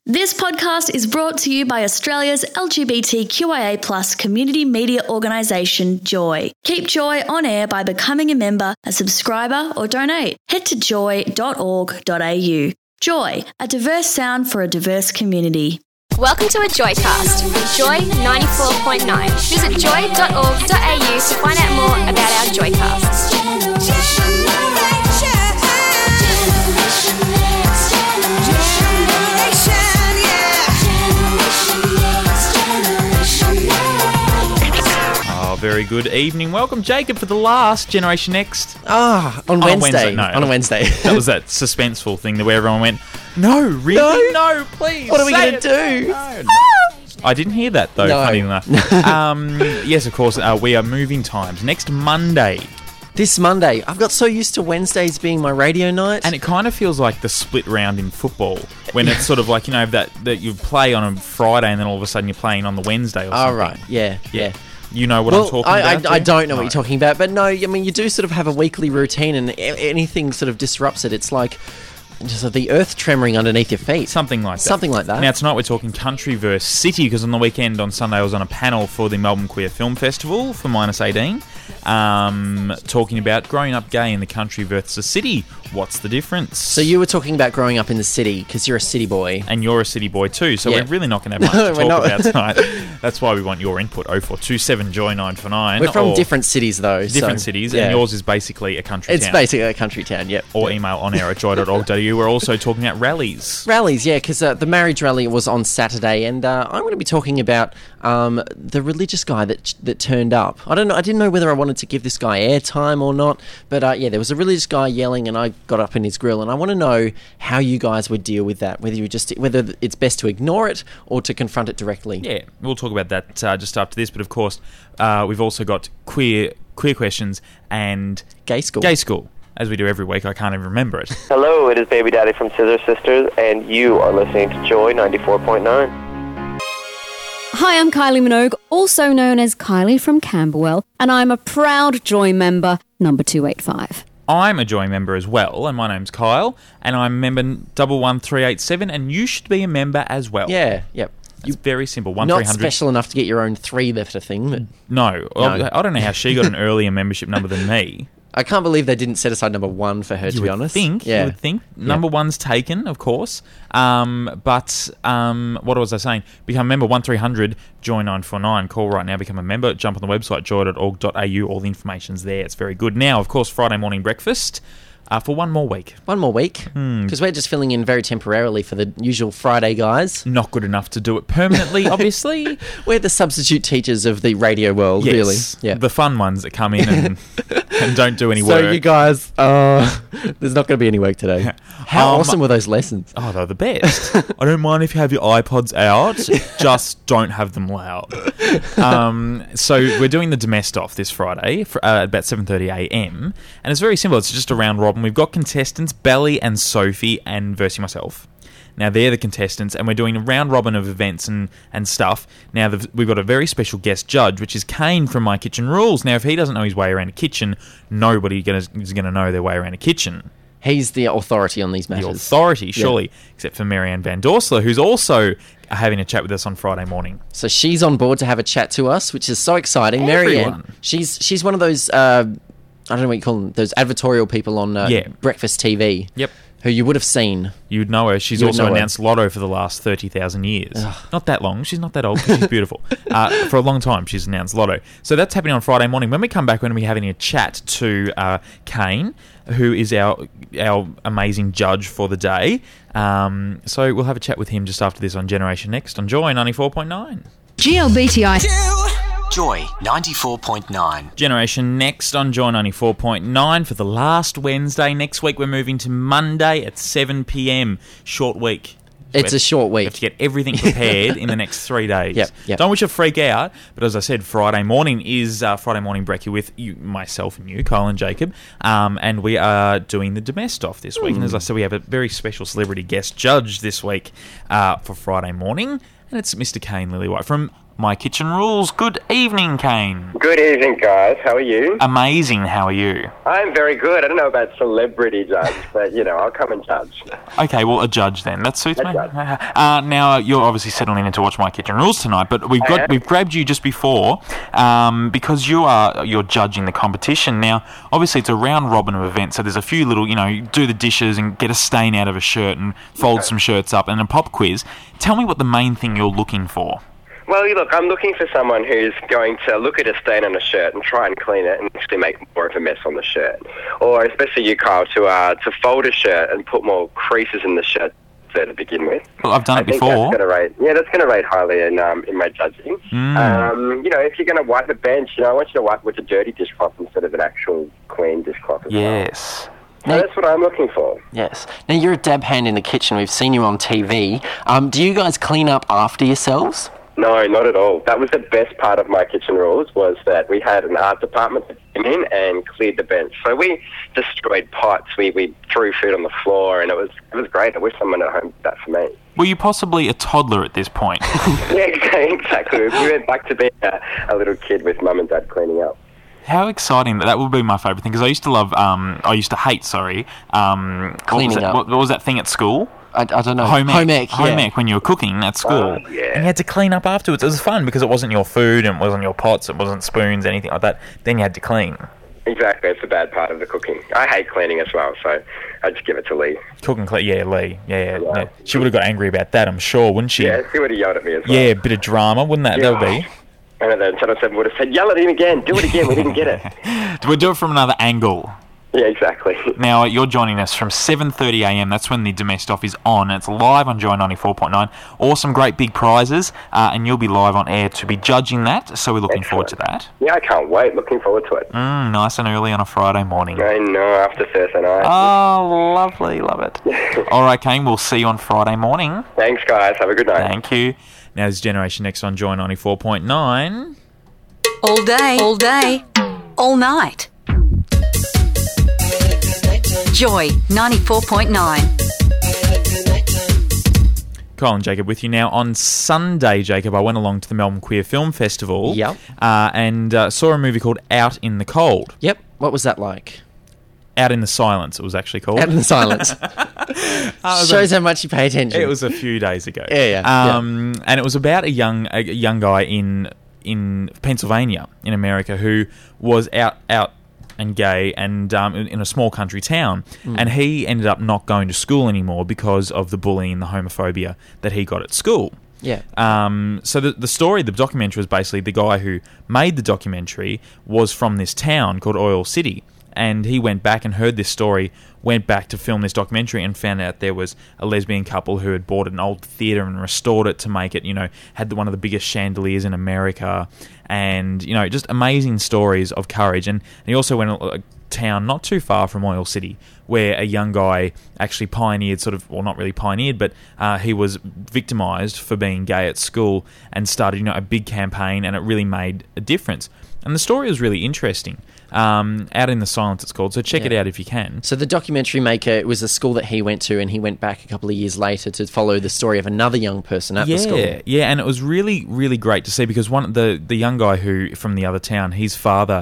This podcast is brought to you by Australia's LGBTQIA+ community media organisation, Joy. Keep Joy on air by becoming a member, a subscriber or donate. Head to joy.org.au. Joy, a diverse sound for a diverse community. Welcome to a Joycast with Joy 94.9. Visit joy.org.au to find out more about our Joycasts. Very good evening. Welcome, Jacob, for the last Generation Next. On Wednesday. No, on a Wednesday. That was that suspenseful thing where everyone went, no, really? No, please. What are we going to do? No. I didn't hear that, though, No. funny enough. Yes, of course, we are moving times. Next Monday. This Monday. I've got so used to Wednesdays being my radio night. And it kind of feels like the split round in football when it's sort of like, you know, that you play on a Friday and then all of a sudden you're playing on the Wednesday or something. Oh, right. Yeah. You know what I'm talking about? I don't know what you're talking about, but no, I mean, you do sort of have a weekly routine and anything sort of disrupts it. It's like just the earth tremoring underneath your feet. Something like that. Something like that. Now, tonight we're talking country versus city because on the weekend, on Sunday, I was on a panel for the Melbourne Queer Film Festival for Minus 18, talking about growing up gay in the country versus the city. What's the difference? So you were talking about growing up in the city because you're a city boy. And you're a city boy too, so Yeah. we're really not going to have much to talk about tonight. That's why we want your input. 0427 Joy 949. We're from or different cities, though. different cities, yeah. and yours is basically a country It's town. basically a country town, yep. Or email on air at joy.org.au. We're also talking about rallies. Rallies, yeah, because the marriage rally was on Saturday, and I'm going to be talking about the religious guy that turned up. I don't know. I didn't know whether I wanted to give this guy airtime or not, but yeah, there was a religious guy yelling, and I got up in his grill, and I want to know how you guys would deal with that. Whether it's best to ignore it or to confront it directly. Yeah, we'll talk about that just after this. But of course, we've also got queer questions and Gay school. Gay school, as we do every week. I can't even remember it. Hello, it is Baby Daddy from Scissor Sisters, and you are listening to Joy 94.9. Hi, I'm Kylie Minogue, also known as Kylie from Camberwell, and I'm a proud Joy member, number 285. I'm a Joy member as well, and my name's Kyle, and I'm member 11387, and you should be a member as well. Yeah, yep. It's very simple. Not 1300. special enough to get your own 3-letter thing, but No. I don't know how she got an earlier membership number than me. I can't believe they didn't set aside number 1 for her, to be honest. You would think. Number 1's taken, of course. But what was I saying? Become a member, 1300, Joy 949. Call right now, become a member. Jump on the website, joy.org.au. All the information's there. It's very good. Now, of course, Friday morning breakfast for one more week. One more week, because we're just filling in very temporarily for the usual Friday guys. Not good enough to do it permanently, obviously. We're the substitute teachers of the radio world, Yes. really. Yeah. The fun ones that come in and don't do any So work. you guys, there's not going to be any work today. How awesome were those lessons? Oh, they're the best. I don't mind if you have your iPods out, just don't have them loud. So we're doing the Domestoff this Friday at about 7:30am, and it's very simple. It's just a round robin. We've got contestants, Belly and Sophie and Versi myself. Now, they're the contestants, and we're doing a round robin of events and stuff. Now, we've got a very special guest judge, which is Kane from My Kitchen Rules. Now, if he doesn't know his way around a kitchen, nobody is going to know their way around a kitchen. He's the authority on these matters. The authority, surely, except for Marianne Van Dorsler, who's also having a chat with us on Friday morning. So she's on board to have a chat to us, which is so exciting. Everyone. Marianne, she's one of those, I don't know what you call them, those advertorial people on Breakfast TV. Yep. Who you would have seen. You'd know her. She's You'd also know her. announced Lotto for the last 30,000 years. Not that long. She's not that old, 'cause she's beautiful. For a long time, she's announced Lotto. So that's happening on Friday morning. When we come back, we're going to be having a chat to Kane, who is our amazing judge for the day. So we'll have a chat with him just after this on Generation Next on Joy 94.9. GLBTI. Joy 94.9. Generation Next on Joy 94.9 for the last Wednesday. Next week we're moving to Monday at 7pm. Short week. It's a short We week. have to get everything prepared in the next 3 days. Yep. Don't wish you freak out, but as I said, Friday morning is Friday morning brekkie with you, myself and you, Kyle and Jacob, and we are doing the Domestoff this week. And as I said, we have a very special celebrity guest judge this week for Friday morning. and it's Mr. Kane Lillywhite from My Kitchen Rules. Good evening, Kane. Good evening, guys. How are you? Amazing. How are you? I'm very good. I don't know about celebrity judge, but, I'll come and judge. Okay, well, a judge then. That suits me. judge. Now, you're obviously settling in to watch My Kitchen Rules tonight, but we've grabbed you just before because you're judging the competition. Now, obviously, it's a round robin of events, so there's a few little, do the dishes and get a stain out of a shirt and fold some shirts up and a pop quiz. Tell me what the main thing you're looking for. Well, look, I'm looking for someone who's going to look at a stain on a shirt and try and clean it and actually make more of a mess on the shirt. Or, especially you, Kyle, to fold a shirt and put more creases in the shirt to begin with. Well, I've done it before. That's going to rate highly in my judging. If you're going to wipe a bench, I want you to wipe with a dirty dishcloth instead of an actual clean dishcloth as well. Yes. So that's what I'm looking for. Yes. Now, you're a dab hand in the kitchen. We've seen you on TV. Do you guys clean up after yourselves? No, not at all. That was the best part of My Kitchen Rules, was that we had an art department that came in and cleared the bench. So we destroyed pots, we threw food on the floor, and it was great. I wish someone at home did that for me. Were you possibly a toddler at this point? Yeah, exactly. We went back to being a little kid with mum and dad cleaning up. How exciting. That would be my favourite thing, because I used to hate cleaning up. What was that thing at school? I don't know. Home ec, yeah. when you were cooking at school. Yeah. And you had to clean up afterwards. It was fun because it wasn't your food and it wasn't your pots, it wasn't spoons, anything like that. Then you had to clean. Exactly, it's the bad part of the cooking. I hate cleaning as well, so I just give it to Lee. Cook and clean, Lee. Yeah. No. She would have got angry about that, I'm sure, wouldn't she? Yeah, she would have yelled at me as well. Yeah, a bit of drama, wouldn't that? Yeah. That would be. And then Channel 7 would have said, yell at him again, do it again, we didn't get it. We'll do it from another angle. Yeah, exactly. Now, you're joining us from 7:30am. That's when the Domestoff is on. It's live on Joy 94.9. Awesome, great big prizes, and you'll be live on air to be judging that, so we're looking forward to that. Yeah, I can't wait. Looking forward to it. Nice and early on a Friday morning. I know, after Thursday night. Oh, lovely. Love it. All right, Kane, we'll see you on Friday morning. Thanks, guys. Have a good night. Thank you. Now, this is Generation Next on Joy 94.9. All day, all night. Joy 94.9. Kyle and Jacob with you now. On Sunday, Jacob, I went along to the Melbourne Queer Film Festival. Yep. And saw a movie called Out in the Cold. Yep. What was that like? Out in the Silence, it was actually called. Out in the Silence. Shows how much you pay attention. It was a few days ago. Yeah. And it was about a young guy in Pennsylvania, in America, who was out and gay and in a small country town. And he ended up not going to school anymore because of the bullying and the homophobia that he got at school. Yeah. So the story, the documentary, was basically the guy who made the documentary was from this town called Oil City. And he went back and heard this story, went back to film this documentary and found out there was a lesbian couple who had bought an old theatre and restored it to make it, had one of the biggest chandeliers in America. And, just amazing stories of courage. And he also went to a town not too far from Oil City where a young guy actually pioneered not really pioneered, but he was victimised for being gay at school and started, a big campaign, and it really made a difference. And the story was really interesting. Out in the Silence, it's called, so check it out if you can. So the documentary maker, it was a school that he went to, and he went back a couple of years later to follow the story of another young person at the school. Yeah, and it was really, really great to see, because the young guy who from the other town, his father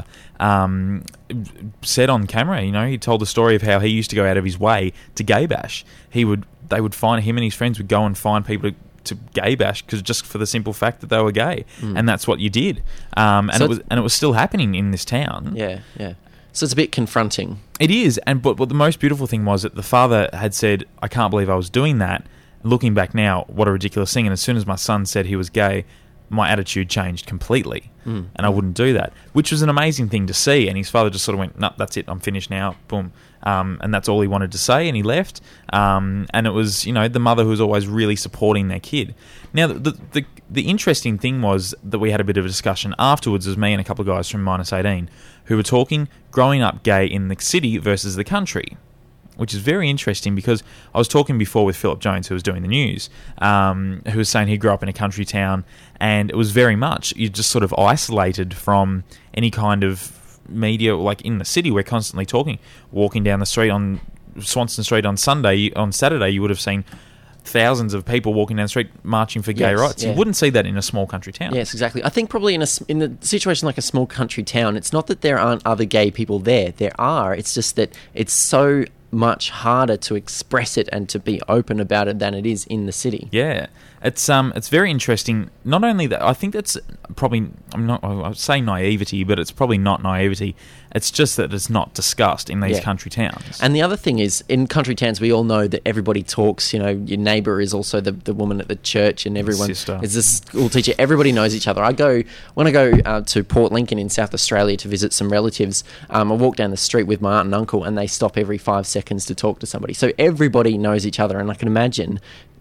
said on camera, he told the story of how he used to go out of his way to gay bash. They would find him and his friends would go and find people to gay bash just for the simple fact that they were gay, and that's what you did. It was still happening in this town. Yeah. So it's a bit confronting. It is, but the most beautiful thing was that the father had said, "I can't believe I was doing that." Looking back now, what a ridiculous thing! And as soon as my son said he was gay, my attitude changed completely, and I wouldn't do that, which was an amazing thing to see. And his father just sort of went, "No, that's it. I'm finished now." Boom. And that's all he wanted to say, and he left. And it was, the mother who was always really supporting their kid. Now, the interesting thing was that we had a bit of a discussion afterwards, as me and a couple of guys from Minus 18, who were talking growing up gay in the city versus the country, which is very interesting, because I was talking before with Philip Jones, who was doing the news, who was saying he grew up in a country town, and it was very much, you're just sort of isolated from any kind of media. Like in the city, we're constantly talking. Walking down the street on Swanston Street on Saturday, you would have seen thousands of people walking down the street marching for gay Yes, rights. yeah. You wouldn't see that in a small country town. Yes, exactly. I think probably in the situation like a small country town, it's not that there aren't other gay people there. There are. It's just that it's so much harder to express it and to be open about it than it is in the city. Yeah, it's very interesting. Not only that, I think that's probably I would say naivety, but it's probably not naivety. It's just that it's not discussed in these Yeah. country towns. And the other thing is, in country towns, we all know that everybody talks. You know, your neighbour is also the woman at the church, and everyone Sister. is the school teacher. Everybody knows each other. When I go to Port Lincoln in South Australia to visit some relatives. I walk down the street with my aunt and uncle, and they stop every 5 seconds to talk to somebody. So everybody knows each other, and I can imagine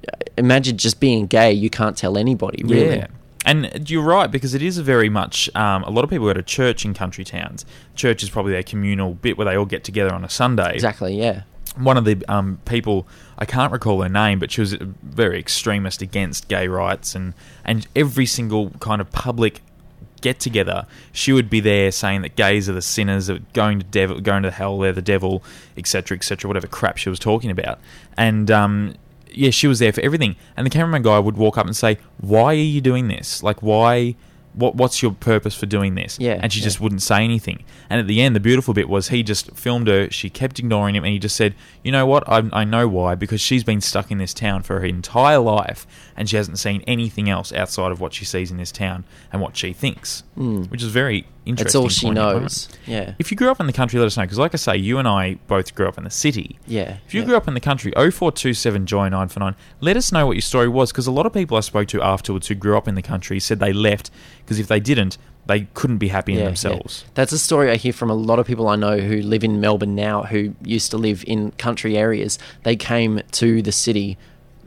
just being gay, you can't tell anybody, really. Yeah. And you're right, because it is a very much... a lot of people go to church in country towns. Church is probably their communal bit where they all get together on a Sunday. Exactly, yeah. One of the people, I can't recall her name, but she was very extremist against gay rights, and every single kind of public get-together, she would be there saying that gays are the sinners, are going to hell, they're the devil, etc., whatever crap she was talking about. And... yeah, she was there for everything. And the cameraman guy would walk up and say, "Why are you doing this? Like, why? What's your purpose for doing this?" Yeah, and she just wouldn't say anything. And at the end, the beautiful bit was he just filmed her. She kept ignoring him, and he just said, "You know what? I know why. Because she's been stuck in this town for her entire life, and she hasn't seen anything else outside of what she sees in this town and what she thinks." Which is very interesting. It's all she poignant moment. knows. Yeah. If you grew up in the country, let us know. Because like I say, you and I both grew up in the city. Yeah. If you grew up in the country, 0427 Joy 949, let us know what your story was, because a lot of people I spoke to afterwards who grew up in the country said they left because if they didn't, they couldn't be happy in themselves. Yeah. That's a story I hear from a lot of people I know who live in Melbourne now, who used to live in country areas. They came to the city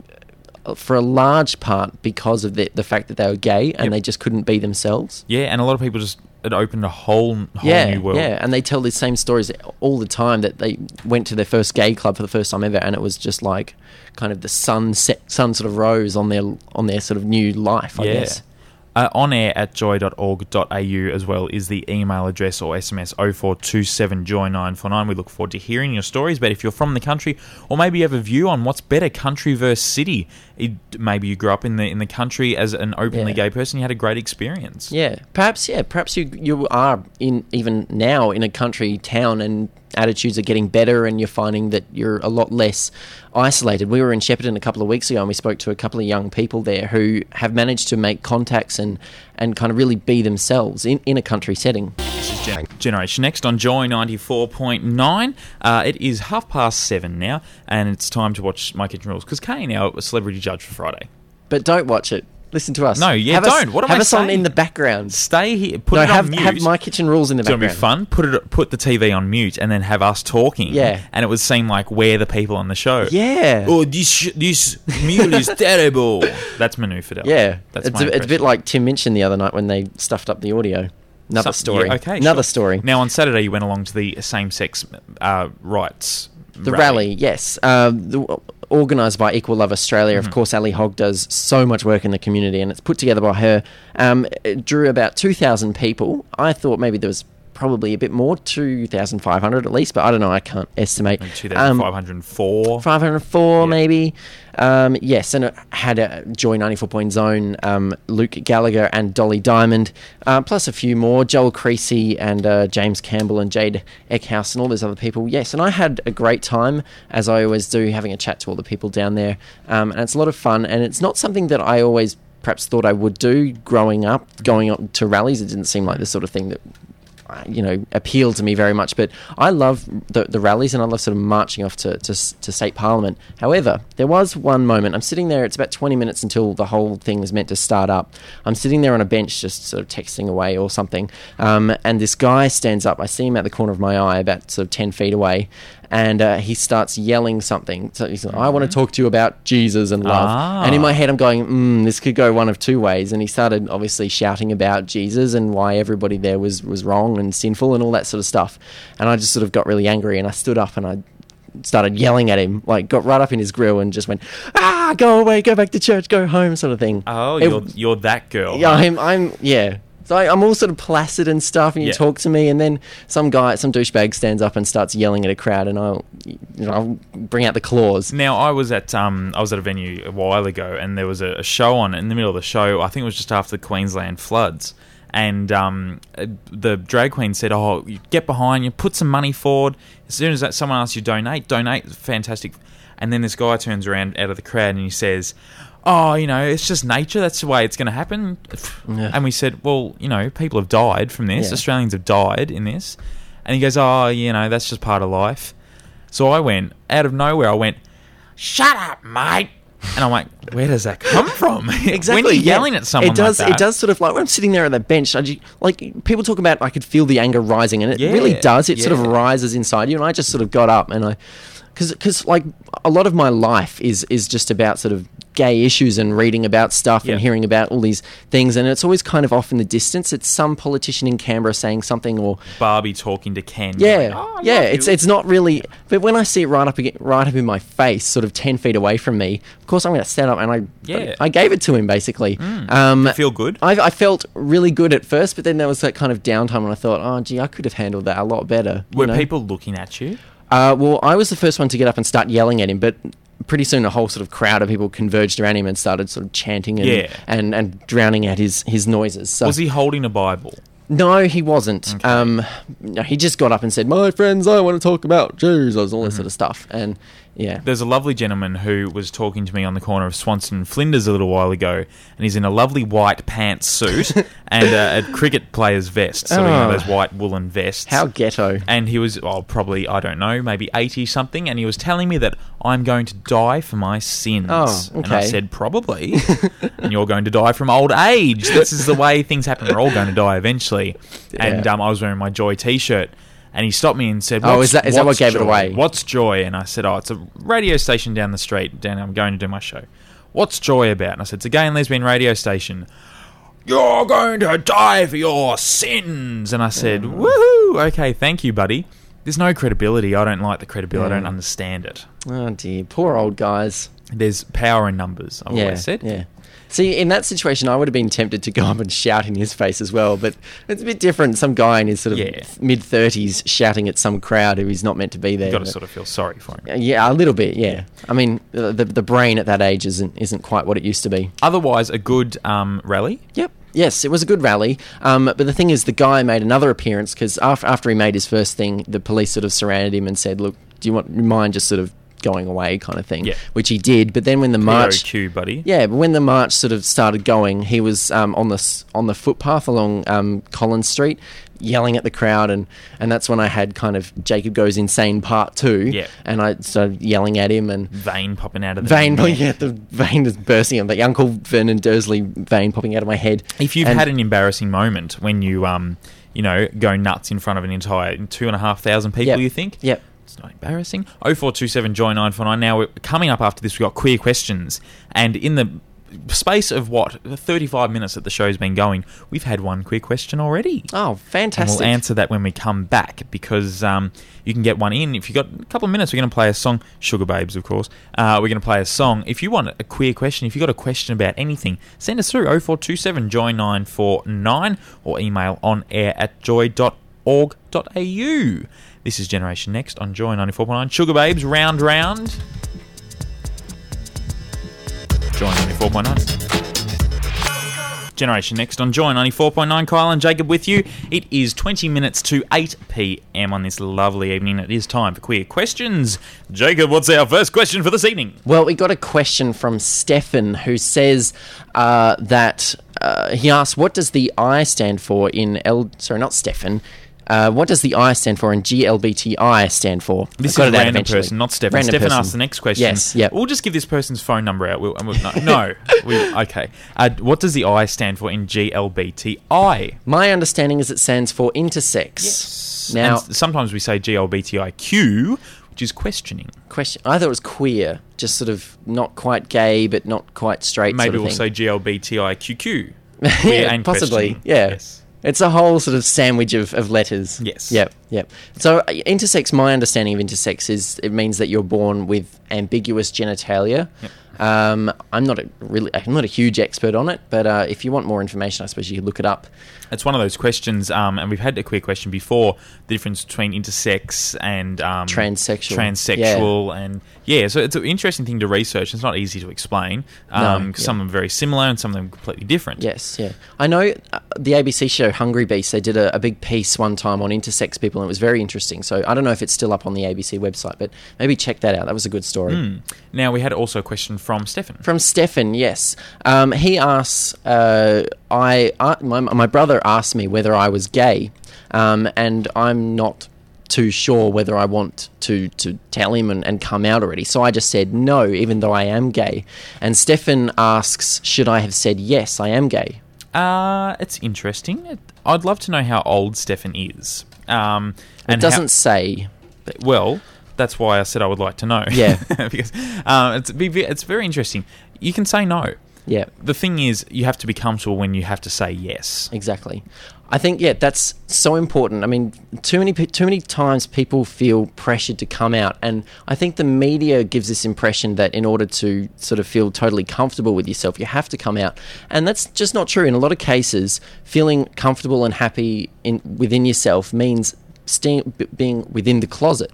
for a large part because of the fact that they were gay and they just couldn't be themselves. Yeah, and a lot of people just... it opened a whole new world. Yeah, and they tell these same stories all the time, that they went to their first gay club for the first time ever, and it was just like kind of the sun sort of rose on their sort of new life, I guess. onair@joy.org.au as well is the email address, or SMS 0427 Joy 949. We look forward to hearing your stories. But if you're from the country, or maybe you have a view on what's better, country versus city, maybe you grew up in the country as an openly gay person, you had a great experience. Perhaps you are even now in a country town, and attitudes are getting better, and you're finding that you're a lot less isolated. We were in Shepparton a couple of weeks ago, and we spoke to a couple of young people there who have managed to make contacts and kind of really be themselves in a country setting. This is Generation Next on Joy 94.9. It is 7:30 now, and it's time to watch My Kitchen Rules, because Kay now a celebrity judge for Friday. But don't watch it. Listen to us. No, don't. What am I saying? Have us on in the background. Stay here. Put it on mute. Have My Kitchen Rules in the background. It's going to be fun. Put the TV on mute and then have us talking. Yeah. And it would seem like we're the people on the show. Yeah. Oh, this meal is terrible. That's Manu Fidel. Yeah. That's it's a bit like Tim Minchin the other night when they stuffed up the audio. Another story. Yeah, okay, Another sure. story. Now, on Saturday, you went along to the same-sex rights The rally, yes. Organised by Equal Love Australia. Of course, Ali Hogg does so much work in the community, and it's put together by her. It drew about 2,000 people. I thought maybe there was probably a bit more, 2,500 at least, but I don't know, I can't estimate. 2,504. 504 maybe. Yes, and it had a Joy 94 Zone, Luke Gallagher and Dolly Diamond, plus a few more, Joel Creasy and James Campbell and Jade Eckhouse and all those other people. Yes, and I had a great time, as I always do, having a chat to all the people down there, and it's a lot of fun, and it's not something that I always perhaps thought I would do growing up, going up to rallies. It didn't seem like the sort of thing that appealed to me very much, but I love the rallies, and I love sort of marching off to state parliament. However, there was one moment, I'm sitting there, it's about 20 minutes until the whole thing was meant to start up. I'm sitting there on a bench just sort of texting away or something, and this guy stands up. I see him at the corner of my eye about sort of 10 feet away, and he starts yelling something. So he's like, I want to talk to you about Jesus and love. And in my head I'm going, this could go one of two ways. And he started obviously shouting about Jesus and why everybody there was wrong and sinful and all that sort of stuff. And I just sort of got really angry, and I stood up and I started yelling at him, like got right up in his grill and just went, go away, go back to church, go home, sort of thing. Oh, you're that girl. Yeah, I'm So I'm all sort of placid and stuff, and you Yeah. talk to me, and then some douchebag stands up and starts yelling at a crowd, and I'll bring out the claws. Now, I was at a venue a while ago, and there was a show on in the middle of the show. I think it was just after the Queensland floods, and the drag queen said, "Oh, you get behind, you put some money forward. As soon as someone asks you donate, fantastic." And then this guy turns around out of the crowd and he says, "Oh, it's just nature. That's the way it's going to happen." Yeah. And we said, "Well, people have died from this. Yeah. Australians have died in this." And he goes, "Oh, that's just part of life." So I went, out of nowhere, "Shut up, mate." And I'm like, where does that come from? Exactly. When you're yelling at someone like that. It does sort of, like, when I'm sitting there on the bench, people talk about, I could feel the anger rising, and it really does. It sort of rises inside you, and I just sort of got up, and because like a lot of my life is just about sort of gay issues and reading about stuff and hearing about all these things, and it's always kind of off in the distance. It's some politician in Canberra saying something, or Barbie talking to Ken. Yeah, like, "Oh, I yeah. love you." It's not really. But when I see it right up in my face, sort of 10 feet away from me, of course I'm going to stand up, and I gave it to him basically. You feel good? I felt really good at first, but then there was that kind of downtime when I thought, oh gee, I could have handled that a lot better. Were people looking at you? Well, I was the first one to get up and start yelling at him, but pretty soon a whole sort of crowd of people converged around him and started sort of chanting and drowning out his noises. So, Was he holding a Bible? no, he wasn't. Okay. No, he just got up and said, "My friends, I want to talk about Jesus," all this sort of stuff. And yeah. There's a lovely gentleman who was talking to me on the corner of Swanson and Flinders a little while ago, and he's in a lovely white pants suit and a cricket player's vest, sort of those white woolen vests. How ghetto. And he was, probably, I don't know, maybe 80-something, and he was telling me that I'm going to die for my sins. Oh, And I okay. said, probably. And you're going to die from old age. This is the way things happen. We're all going to die eventually. And Yeah. I was wearing my Joy T-shirt. And he stopped me and said, Oh, is that what "What's gave it Joy? away?" What's Joy?" And I said, "Oh, it's a radio station down the street. I'm going to do my show." "What's Joy about?" And I said, "It's a gay and lesbian radio station." "You're going to die for your sins." And I said, "Woohoo! Okay, thank you, buddy." There's no credibility. I don't like the credibility. I don't understand it. Oh dear, poor old guys. There's power in numbers, I've always said. Yeah. See, in that situation, I would have been tempted to go up and shout in his face as well, but it's a bit different. Some guy in his sort of mid-30s shouting at some crowd who he's not meant to be there. You've got to sort of feel sorry for him. Yeah, a little bit, yeah. I mean, the brain at that age isn't quite what it used to be. Otherwise, a good rally. Yep. Yes, it was a good rally. But the thing is, the guy made another appearance because after he made his first thing, the police sort of surrounded him and said, "Look, do you mind just sort of going away," kind of thing. Yeah. Which he did. But then when the march, POQ, buddy. yeah, but when the march sort of started going, he was on the footpath along Collins Street, yelling at the crowd, and that's when I had kind of Jacob Goes Insane Part 2. Yeah. And I started yelling at him, and Vein popping out of the the vein is bursting. The Uncle Vernon Dursley vein popping out of my head. If you've had an embarrassing moment when you go nuts in front of an entire 2,500 people, Yep. you think? Yep. It's not embarrassing. 0427 Joy 949. Now, coming up after this, we've got queer questions. And in the space of, 35 minutes that the show's been going, we've had one queer question already. Oh, fantastic. And we'll answer that when we come back, because you can get one in. If you've got a couple of minutes, we're going to play a song. Sugar Babes, of course. We're going to play a song. If you want a queer question, if you've got a question about anything, send us through 0427 Joy 949 or email onair@joy.org.au. This is Generation Next on Joy 94.9. Sugar Babes, Round Round. Joy 94.9. Generation Next on Joy 94.9. Kyle and Jacob with you. It is 20 minutes to 8 p.m. on this lovely evening. It is time for queer questions. Jacob, what's our first question for this evening? Well, we got a question from Stefan, who says that he asked, what does the I stand for in not Stefan. What does the I stand for and GLBTI stand for? This is a random person, not Stefan. Random Stefan person. asked the next question. Yes, yep. We'll just give this person's phone number out. Okay. What does the I stand for in GLBTI? My understanding is it stands for intersex. Yes. Now, and sometimes we say GLBTIQ, which is questioning. I thought it was queer, just sort of not quite gay, but not quite straight. Maybe sort of we'll say thing. GLBTIQQ. Yeah, and possibly. questioning. Yeah. Yes. It's a whole sort of sandwich of letters. Yes. Yep. So intersex, my understanding of intersex is it means that you're born with ambiguous genitalia. Yep. I'm not a huge expert on it, but if you want more information, I suppose you could look it up. It's one of those questions, and we've had a queer question before, the difference between intersex and transsexual, and so it's an interesting thing to research. It's not easy to explain. Some are very similar and some of them completely different. Yes, yeah. I know the ABC show Hungry Beast, they did a big piece one time on intersex people, and it was very interesting. So I don't know if it's still up on the ABC website, but maybe check that out. That was a good story. Now, we had also a question from Stefan. From Stefan, yes. He asks, my brother asked me whether I was gay, and I'm not too sure whether I want to tell him and come out already. So I just said no, even though I am gay. And Stefan asks, should I have said yes, I am gay? It's interesting. I'd love to know how old Stefan is. It doesn't say. Well, that's why I said I would like to know. Yeah. Because it's very interesting. You can say no. Yeah. The thing is, you have to be comfortable when you have to say yes. Exactly. I think, that's so important. I mean, too many times people feel pressured to come out, and I think the media gives this impression that in order to sort of feel totally comfortable with yourself, you have to come out, and that's just not true. In a lot of cases, feeling comfortable and happy within yourself means being within the closet.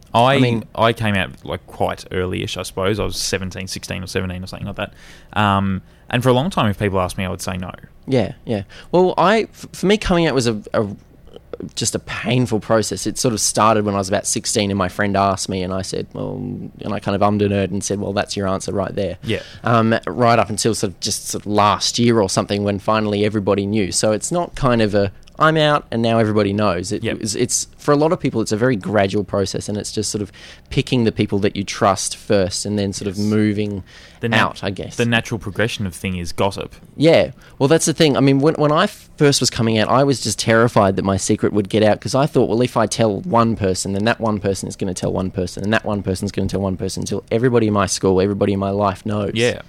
I came out like quite early-ish, I suppose. I was 16 or 17 or something like that. And for a long time, if people asked me, I would say no. Yeah. Well, for me, coming out was just a painful process. It sort of started when I was about 16, and my friend asked me, and I said, well, and I kind of ummed and erred and said, well, that's your answer right there. Yeah. Right up until sort of last year or something, when finally everybody knew. So it's not kind of I'm out and now everybody knows. It's for a lot of people, it's a very gradual process, and it's just sort of picking the people that you trust first and then sort of moving out, I guess. The natural progression of thing is gossip. Yeah. Well, that's the thing. I mean, when I first was coming out, I was just terrified that my secret would get out, because I thought, well, if I tell one person, then that one person is going to tell one person, and that one person is going to tell one person, until everybody in my school, everybody in my life knows. Yeah.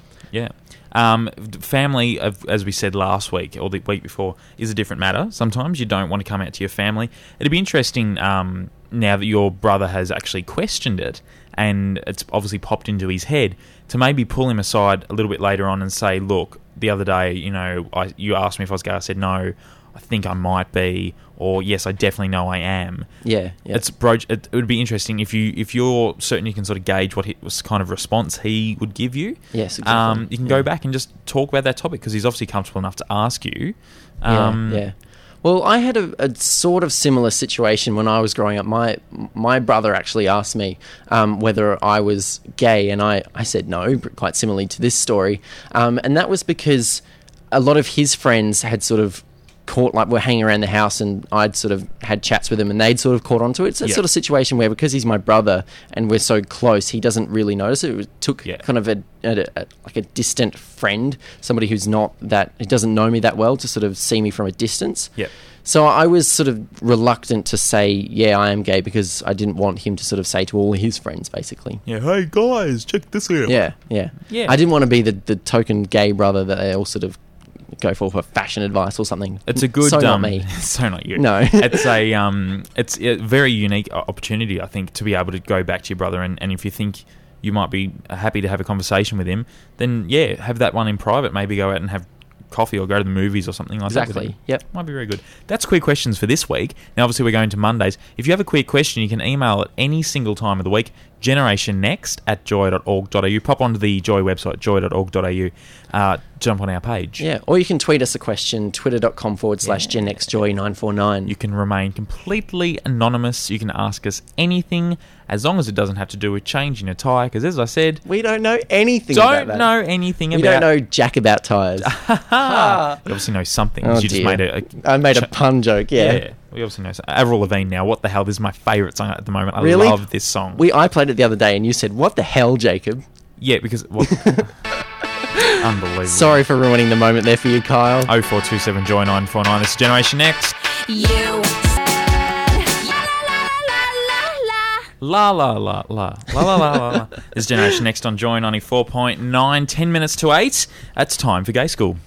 Family, as we said last week or the week before, is a different matter. Sometimes you don't want to come out to your family. It'd be interesting now that your brother has actually questioned it and it's obviously popped into his head, to maybe pull him aside a little bit later on and say, look, the other day, you asked me if I was gay. I said no, I think I might be, or yes, I definitely know I am. Yeah. It would be interesting if you're certain you can sort of gauge what kind of response he would give you. Yes, exactly. You can go back and just talk about that topic, because he's obviously comfortable enough to ask you. Yeah. Well, I had a sort of similar situation when I was growing up. My brother actually asked me whether I was gay, and I said no, quite similarly to this story. And that was because a lot of his friends had sort of were hanging around the house, and I'd sort of had chats with them, and they'd sort of caught onto it. It's that sort of situation where, because he's my brother and we're so close, he doesn't really notice it. It took kind of like a distant friend, somebody who doesn't know me that well, to sort of see me from a distance. Yeah. So I was sort of reluctant to say, yeah, I am gay, because I didn't want him to sort of say to all his friends, basically. Yeah, hey guys, check this out. Yeah. I didn't want to be the token gay brother that they all sort of go for fashion advice or something. It's a good... So not me. So not you. No. It's a very unique opportunity, I think, to be able to go back to your brother, and if you think you might be happy to have a conversation with him, then have that one in private. Maybe go out and have coffee or go to the movies or something like that. Exactly. Yep. Might be very good. That's Queer Questions for this week. Now, obviously, we're going to Mondays. If you have a queer question, you can email at any single time of the week, generationnext@joy.org.au. Pop onto the Joy website, joy.org.au. Jump on our page. Yeah, or you can tweet us a question, twitter.com/GenNextJoy949. You can remain completely anonymous. You can ask us anything, as long as it doesn't have to do with changing a tyre, because as I said... We don't know anything about that. Don't know anything about... We don't know jack about tyres. You obviously know something. Oh, you just made I made a pun joke, yeah. We obviously know something. Avril Lavigne now. What the hell? This is my favourite song at the moment. I really? love this song. I played it the other day and you said, what the hell, Jacob? Yeah, because... Unbelievable. Sorry for ruining the moment there for you, Kyle. 0427 Joy 949. This is Generation Next. La la la la la la la la. This is Generation Next on Joy 94.9. 10 minutes to 8. It's time for Gay School.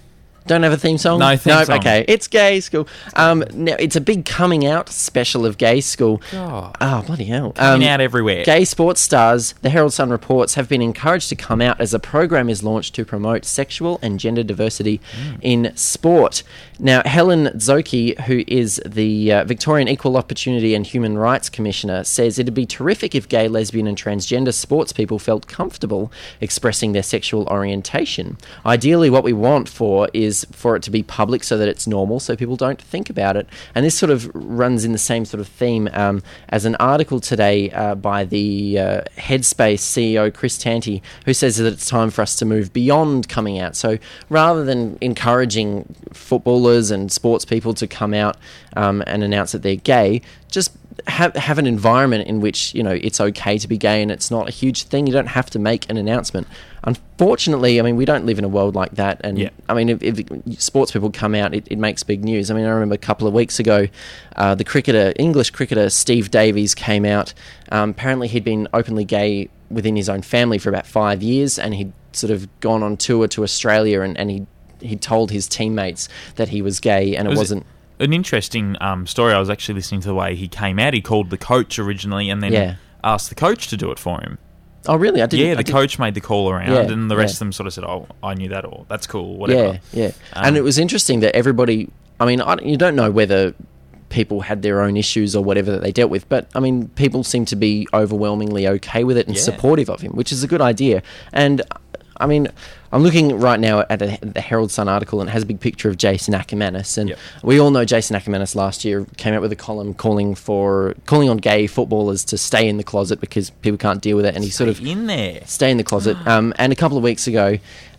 Don't have a theme song? No theme song. Okay. It's Gay School. Now, it's a big coming out special of Gay School. Oh, Bloody hell. coming out everywhere. Gay sports stars, the Herald Sun reports, have been encouraged to come out as a program is launched to promote sexual and gender diversity in sport. Now, Helen Zoki, who is the Victorian Equal Opportunity and Human Rights Commissioner, says it'd be terrific if gay, lesbian and transgender sports people felt comfortable expressing their sexual orientation. Ideally, what we want is for it to be public so that it's normal, so people don't think about it. And this sort of runs in the same sort of theme as an article today by the Headspace CEO, Chris Tanti, who says that it's time for us to move beyond coming out. So rather than encouraging footballers and sports people to come out and announce that they're gay, just have an environment in which, you know, it's okay to be gay and it's not a huge thing. You don't have to make an announcement. Unfortunately, I mean, we don't live in a world like that. And I mean, if sports people come out, it makes big news. I mean, I remember a couple of weeks ago, the English cricketer Steve Davies came out. Apparently he'd been openly gay within his own family for about 5 years, and he'd sort of gone on tour to Australia and he told his teammates that he was gay, and it wasn't... An interesting story. I was actually listening to the way he came out. He called the coach originally and then asked the coach to do it for him. Oh, really? The coach made the call around, and the rest of them sort of said, "Oh, I knew that," or "That's cool," whatever. Yeah. And it was interesting that everybody... I mean, you don't know whether people had their own issues or whatever that they dealt with, but, I mean, people seem to be overwhelmingly okay with it and supportive of him, which is a good idea. And... I mean, I'm looking right now at the Herald Sun article, and it has a big picture of Jason Ackermanis. And we all know Jason Ackermanis last year came out with a column calling on gay footballers to stay in the closet because people can't deal with it. And he sort of stay in the closet. And a couple of weeks ago,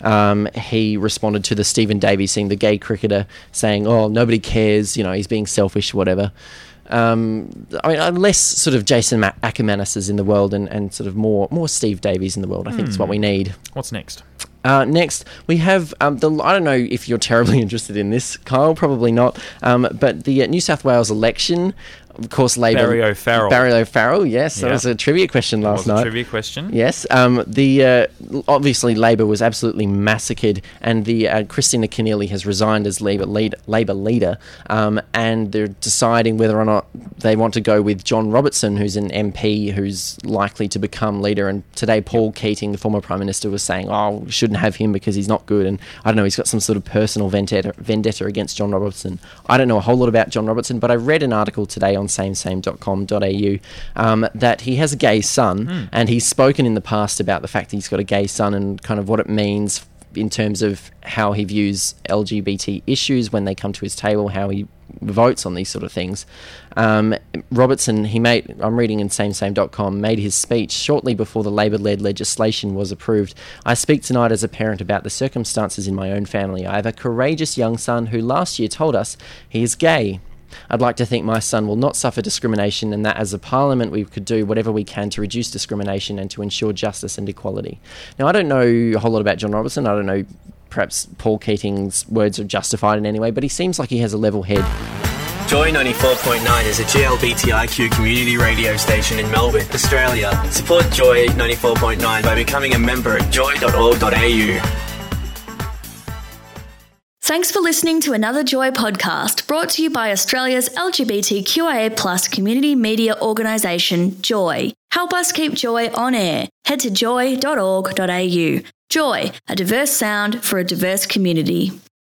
he responded to the Stephen Davies thing, the gay cricketer, saying, "Oh, nobody cares. You know, he's being selfish, whatever." I mean, less sort of Jason Ackermanis in the world and sort of more Steve Davies in the world. I think is what we need. What's next? Next, we have I don't know if you're terribly interested in this, Kyle, probably not, but the New South Wales election. Of course, Labor... Barry O'Farrell. Barry O'Farrell, yes. That was a trivia question last night. A trivia question. Yes. Obviously, Labor was absolutely massacred, and the Christina Keneally has resigned as Labor leader, and they're deciding whether or not they want to go with John Robertson, who's an MP who's likely to become leader. And today, Paul Keating, the former Prime Minister, was saying, "Oh, we shouldn't have him because he's not good." And I don't know, he's got some sort of personal vendetta against John Robertson. I don't know a whole lot about John Robertson, but I read an article today on samesame.com.au that he has a gay son, and he's spoken in the past about the fact that he's got a gay son and kind of what it means in terms of how he views LGBT issues when they come to his table, how he votes on these sort of things. Robertson, I'm reading in samesame.com, made his speech shortly before the Labor-led legislation was approved. "I speak tonight as a parent about the circumstances in my own family. I have a courageous young son who last year told us he is gay. I'd like to think my son will not suffer discrimination, and that as a parliament we could do whatever we can to reduce discrimination and to ensure justice and equality." Now, I don't know a whole lot about John Robertson. I don't know, perhaps Paul Keating's words are justified in any way, but he seems like he has a level head. Joy 94.9 is a GLBTIQ community radio station in Melbourne, Australia. Support Joy 94.9 by becoming a member at joy.org.au. Thanks for listening to another Joy podcast brought to you by Australia's LGBTQIA+ community media organisation, Joy. Help us keep Joy on air. Head to joy.org.au. Joy, a diverse sound for a diverse community.